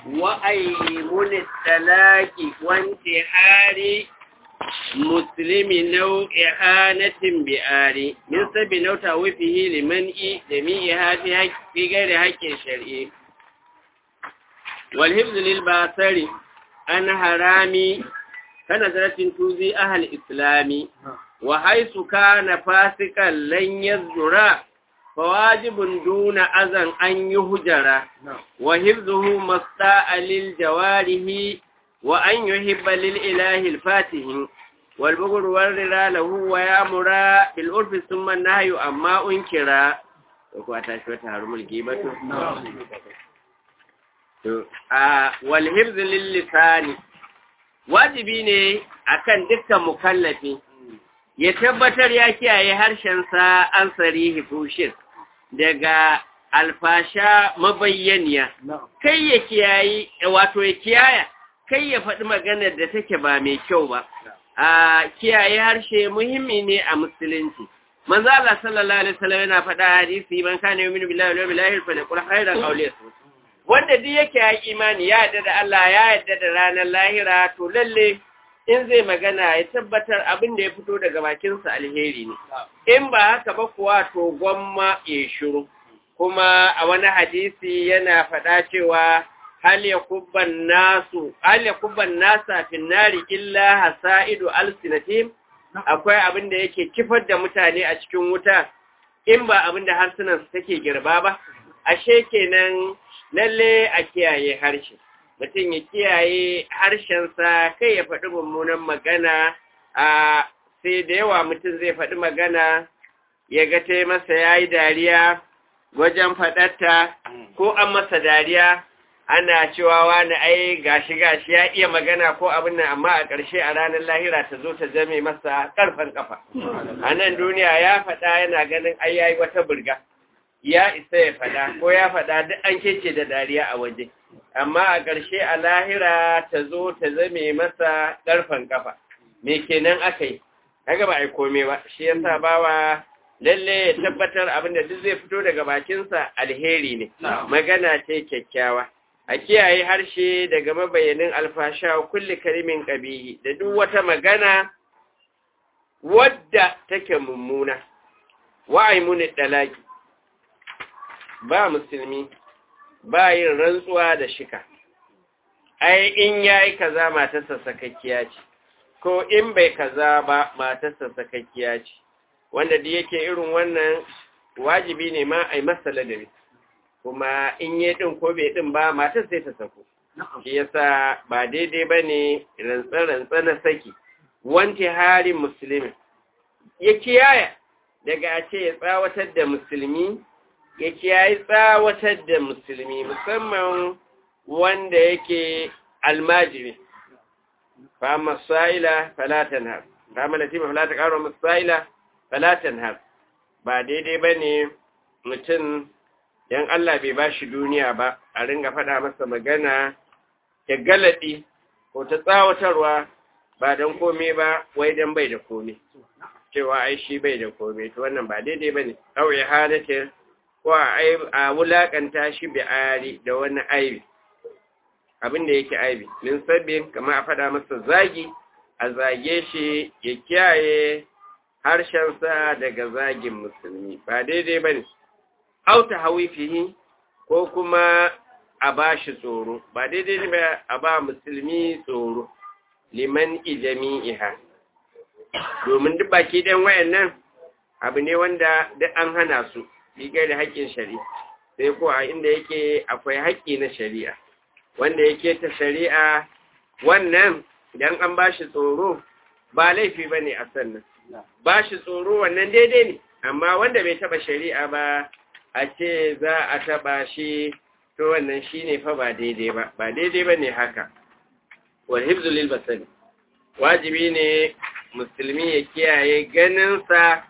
وأيمن الطلاق وانتحار مسلم نوع إهانة بآري من سبب نوع توفيه لمنع جميعها في غير حق شرعي والحفظ للبصر عن حرام كنظرة توزي أهل الإسلام وحيث كان فاسقا لن يزجر فواجب دون أذن أن يهجر وحفظه مستاء للجواره وأن يحب للإله الفاتح والبغر والرضا له ويأمر بالعرف ثم النهي أما أنكر والحفظ للسان wajibi ne akan dukkan mukallafi ya tabbatar ya kiyaye harshensa an sarihi fushir daga alfasha mabayyaniya kai ya kiyaye wato ya kiyaya kai ya faɗi maganar da take ba mai kyau ba a kiyaye harshe muhimmi ne a musulunci manzo Allah sallallahu alaihi wasallam yana faɗa hadisi man kana yu'minu billahi wal yawmil akhir falyaqul khairan aw liyasmut wanda duk yake ya imani ya yarda da Allah ya yarda da ranar lahira to lalle in zai magana ya tabbatar abin da ya fito daga bakinsa alheri ne in ba haka ba kuwa to gwamma ya shiru kuma a wani hadisi yana faɗa cewa hal yakubban nasa fin nari illa hasaidu alsinatim akwai abin da yake kifar da mutane a cikin wuta in ba abin da harsunan su take girba ba ashe kenan lalle a kiyaye harshe mutum ya kiyaye harshensa kai ya faɗi mummunan magana a sai da yawa mutum zai faɗi magana ya ga ta masa ya yi dariya wajen faɗarta ko an masa dariya ana cewa wani ai gashi ya iya magana ko abin nan amma a ƙarshe a ranar lahira ta zo ta zame masa ƙarfan ƙafa a nan duniya ya faɗa yana ganin ai yayi wata burga ya isa ya faɗa ko ya faɗa duk an kece da dariya a waje amma a ƙarshe a lahira ta zo ta zame masa ƙarfan ƙafa me kenan aka yi kaga ba a yi kome ba shi yasa bawa lalle ya tabbatar abin da duk zai fito daga bakinsa alheri ne magana ce kyakkyawa a kiyaye harshe daga mabayanin alfasha kulli karimin qabihi da duk wata magana wadda take mummuna wa'aymun dalaki ba musulmi ba yin rantsuwa da shika ai in yayi kaza matarsa sakakkiya ce ko in bai kaza ba matarsa sakakkiya ce wanda da yake irin wannan wajibi ne ma ai masa ladabi kuma in yi din ko bai din ba matar sai ta sako shi yasa ba daidai bane rantsa na saki wanti harin musulmi ya kiyaya daga a ce ya tsawatar da musulmi ya kiyaye tsawatar da musulmi musamman wanda yake almajiri fa masaila falatan har fa malatima falata karo masaila falatan har ba daidai bane mutum dan Allah bai bashi duniya ba a ringa faɗa masa magana ta galadi ko ta tsawatarwa ba dan komai ba wai dan bai da komai cewa ai shi bai da komai to wannan ba daidai bane kawai halatin ko a wulakanta shi bi ari da wani aibi abin da yake aibi min sabbin kamar a faɗa masa zagi a zage shi ya kiyaye harshensa daga zagin musulmi ba daidai ba ne auta hawifihi ko kuma a ba shi tsoro ba daidai ba a ba musulmi tsoro liman ijami'iha domin duk baki ɗan wayannan abu ne wanda duk an hana su rigar da haƙƙin shari'a sai ko a inda yake akwai haƙƙi na shari'a wanda yake ta shari'a wannan idan an bashi tsoro ba laifi bane a sannan bashi tsoro wannan daidai ne amma wanda bai taba shari'a ba a ce za a taba shi to wannan shine fa ba daidai ba ba daidai bane haka wal hifzu lil basari wajibi ne musulmi ya kiyaye ganin sa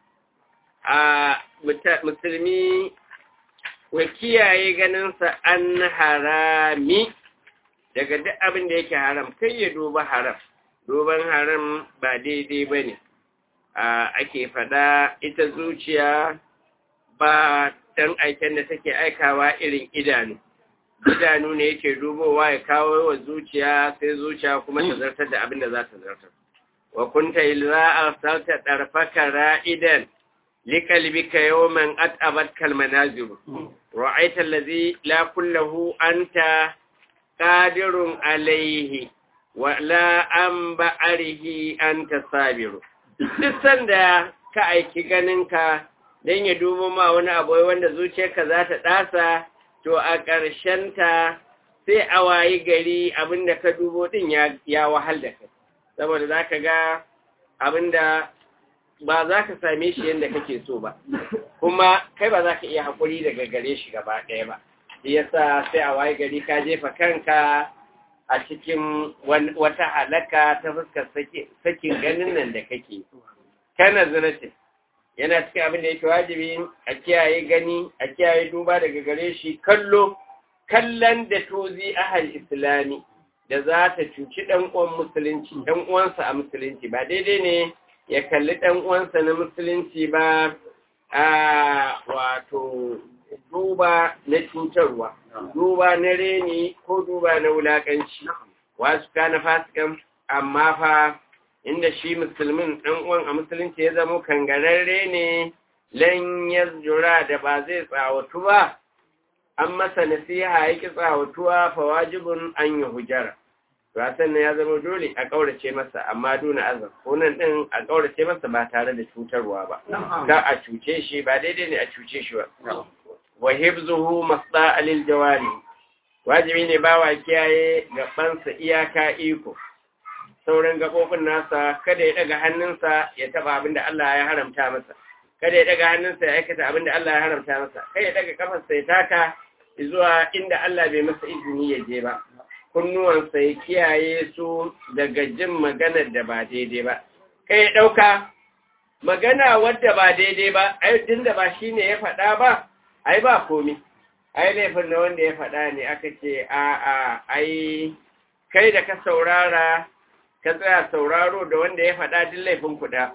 a musulmi wa kiyaye ganinsa an harami daga duk abin da yake haram kai ya duba haram duban haram ba daidai ba ne ake fada ita zuciya ba dan aiken da take aikawa irin idanu idanu ne yake dubowa ya kawo wa zuciya sai zuciya kuma ta zartar da abin da za ta zartar wa kunta ilza arsalta darfaka ra'idan liqalbika yawman atabat kal manazir ra'aita allazi la kullahu anta qadirun alayhi wa la an ba'arihi anta sabiru duk sanda ka aiki ganinka dan ya dubo ma wani abu wanda zuciyarka za ta dasa to a ta sai a wayi gari abinda ka dubo din ya wahal da kai saboda za ka ga abinda ba za ka same shi yadda kake so ba kuma kai ba za ka iya haƙuri daga gare shi gaba ɗaya ba shi yasa sai a wayi gari ka jefa kanka a cikin wata halaka ta fuskar sakin ganin nan da kake kana zinace yana cikin abin da yake wajibi a kiyaye gani a kiyaye duba daga gare shi kallon da tozi ahal islami da za ta cuci ɗan uwan musulunci ɗan uwansa a musulunci ba daidai ne ya kalli ɗan uwansa na musulunci ba a wato duba na cutarwa duba na reni ko duba na wulaƙanci wasu kana fasikan amma fa inda shi musulmin ɗan uwan a musulunci ya zama kangararre ne lan yazjura da ba zai tsawatu ba an masa nasiha yake tsawatuwa fa wajibun an yi hujara wasan nan ya zama dole a kaurace masa amma duna azab ko nan din a kaurace masa ba tare da cutarwa ba ka a cuce shi ba daidai ne a cuce shi ba wa hibzuhu masda lil jawari wajibi ne bawa kiyaye gabansa iyaka iko sauran gabobin nasa kada ya daga hannunsa ya taba abinda Allah ya haramta masa kada ya daga hannunsa ya aikata abinda Allah ya haramta masa kada ya daga kafarsa ya taka zuwa inda Allah bai masa izini ya je ba kunnuwansa ya kiyaye su daga jin maganar da ba daidai ba kai ya dauka magana wadda ba daidai ba ai tunda ba shine ya faɗa ba ai ba komai ai laifin na wanda ya faɗa ne aka ce ai kai da ka saurara ka tsaya sauraro da wanda ya faɗa duk laifin kuɗa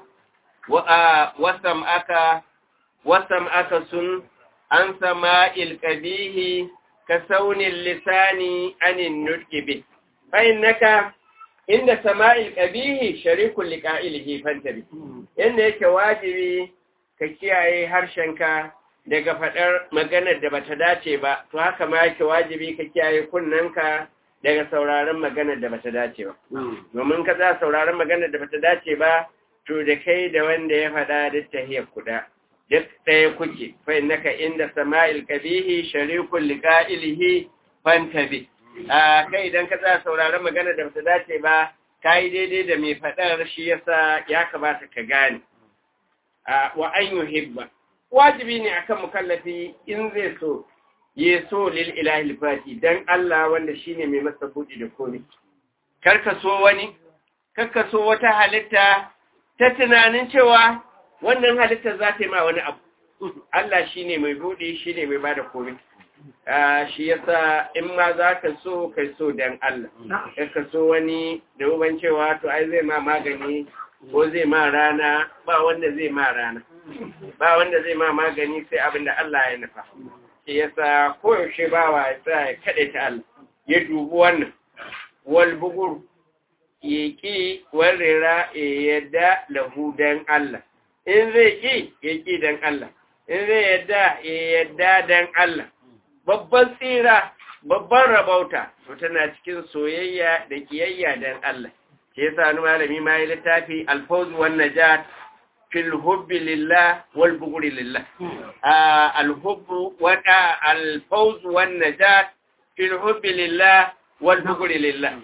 wasam aka sun an sama'il ƙabihi ka saunin lisani anin nutkibi fa'in naka inda sama'il ƙabihi sharikun liƙa'ilihi fantabi yadda yake wajibi ka kiyaye harshenka daga faɗar maganar da bata dace ba to haka ma yake wajibi ka kiyaye kunnanka daga sauraron maganar da bata dace ba domin ka za sauraron maganar da bata dace ba to da kai da wanda ya faɗa duk tahiyar kuɗa duk ɗaya kuke fa innaka inda sama'il qabihi sharikul liqa'ilihi fantabi kai idan ka za sauraron maganar da bata dace ba kai daidai da mai faɗar shi yasa ya kamata ka gane wa an yuhibba wajibi ne akan mukallafi in zai so yeso lil ilahi fati dan Allah wanda shine mai masa buɗi da komai karka so wani karka so wata halitta ta tunanin cewa wannan halitta za ta yi ma wani abu Allah shine mai buɗi shine mai bada komai shi yasa in ma za ka so kai so dan Allah karka so wani da uban cewa to ai zai ma magani ko zai ma rana ba wanda zai ma rana ba wanda zai ma magani sai abinda Allah ya nufa shi yasa koyaushe bawa ya tsaya ya kaɗe ta Allah ya dubi wannan wal bugur ya ƙi warrera ya yadda lahu dan Allah in zai ƙi ya ƙi dan Allah in zai yadda ya yadda dan Allah babban tsira babban rabauta to tana cikin soyayya da kiyayya dan Allah shi yasa wani malami ma ya littafi al-fawz wan najat fil hubbi lillah wal bughri lillah al-hubb wa al-fawz wan najat fil hubbi lillah wal bughri lillah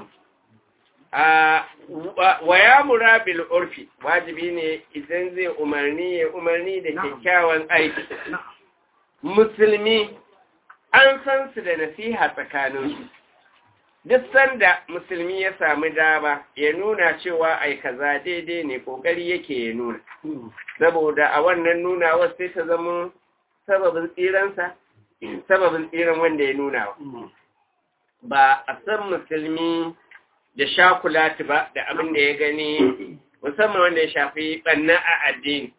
wa ya'muru bil urfi wajibi ne idan zai umarni da kyakkyawan aiki musulmi an san su da nasiha tsakaninsu duk sanda musulmi ya sami dama ya nuna cewa ai kaza daidai ne kokari yake ya nuna saboda a wannan nunawa sai ta zama sababin tsiran wanda ya nunawa ba a san musulmi da shakulati ba da abin da ya gani musamman wanda ya shafi banna a addini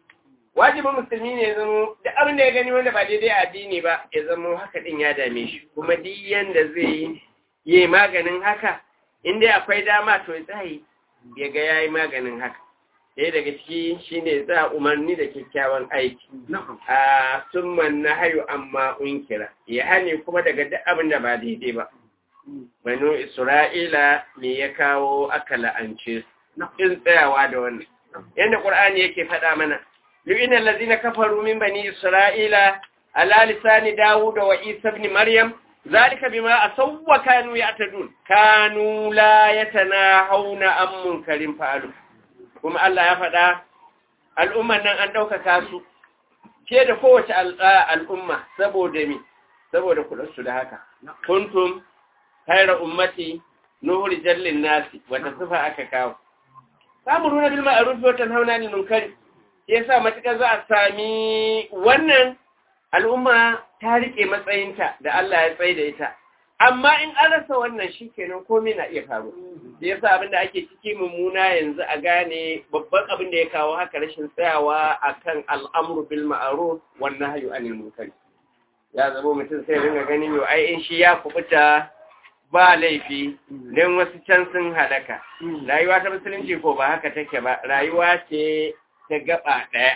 wajibin musulmi ne ya zama da abin da ya gani wanda ba daidai a addini ba ya zama haka din ya dame shi kuma duk yanda zai yi maganin haka inda akwai dama to ya tsaye ya ga yayi maganin haka ɗaya daga ciki shine za umarni da kyakkyawan aiki a summan nahayu amma unkira ya hane kuma daga duk abin da ba daidai ba banu Isra'ila me ya kawo aka la'ance su in tsayawa da wannan yanda Qur'ani yake faɗa mana lu'ina allazina kafaru min bani Isra'ila ala lisani Dawud wa Isa ibn Maryam zalika bima asaw wa kanu ya'tadun kanu la yatanahawna an munkarin fa'alu kuma Allah ya faɗa al'umman nan an ɗaukaka su ke da kowace al'umma saboda mi saboda kudansu da haka kuntum khayra ummati nuhur jallin nasi wata sifa aka kawo samuruna bil ma'ruf wa tanhauna 'anil munkar yasa matukar za a sami wannan al'umma ta rike matsayinta da Allah ya tsaye da ita amma in an rasa wannan shikenan komai na iya faru yasa abinda ake ciki mummuna yanzu a gane babban abin da ya kawo haka rashin tsayawa akan al'amru bil ma'ruf wan nahyu 'anil munkar ya zama mutum sai ringa ganin yau ai in shi ya kubuta ba laifi don wasu can sun halaka rayuwa ta musulunci ko ba haka take ba rayuwa ce ta gaba ɗaya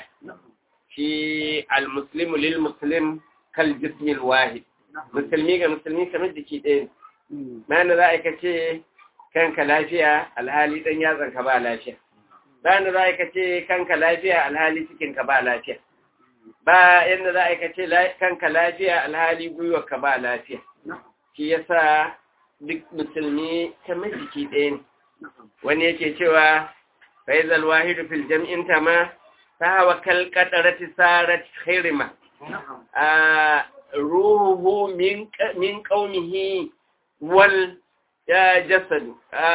shi al-muslimu lil muslim kal jismil wahid musulmi ga musulmi kamar jiki ɗaya bayan da za a kace kanka lafiya alhali ɗan yatsanka ba lafiya bayan da za a kace kanka lafiya alhali cikinka ba lafiya ba yadda za a kace kanka lafiya alhali gwiwarka ba lafiya shi yasa duk musulmi kamar jiki ɗaya ne wani yake cewa faizal wahidu fil jam'in tama ta hawa kalkadarati sarat khairima ruhu min qaumihi wal jasadu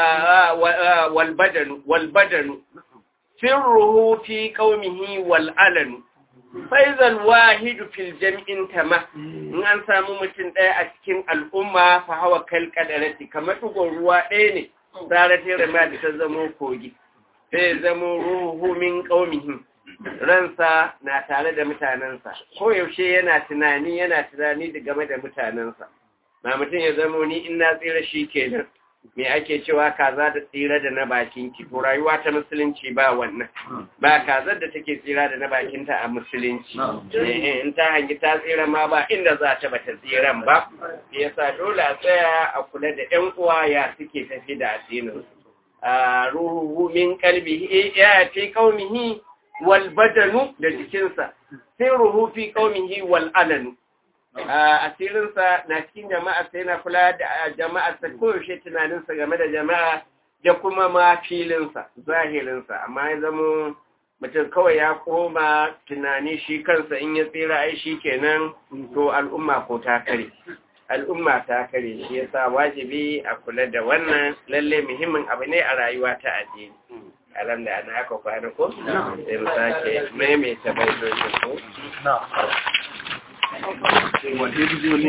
wal badanu sirruhu fi qaumihi wal alanu faizal wahidu fil jam'in tama in an samu mutum ɗaya a cikin al'umma fa hawa kalkadarati kamar dugon ruwa ɗaya ne saratin rama da ta zamo kogi sai zamo ruhu min qaumihi ransa na tare da mutanensa ko yaushe yana tunani da game da mutanensa na mutum ya zamo ni in na tsira shi kenan me ake cewa kaza da tsira da na bakin ki to rayuwa ta musulunci ba wannan ba kazar da take tsira da na bakinta a musulunci in ta hangi ta tsira ma ba inda za ta bata tsiran ba yasa dole a tsaya a kula da ƴan uwa ya suke tafi da addinin ruhu min qalbihi ya fi qaumihi wal badanu da jikinsa sai ruhu fi qaumihi wal alanu asirinsa na cikin jama'a sai na kula da jama'a ta koyaushe tunaninsa game da jama'a da kuma ma filinsa zahirinsa amma ya zama mutum kawai ya koma tunani shi kansa in ya tsira ai shi kenan to al'umma ko ta kare shi yasa wajibi a kula da wannan lalle muhimmin abu ne a rayuwa ta addini alam da ana aka kwana ko sai mu sake maimaita baitocin ko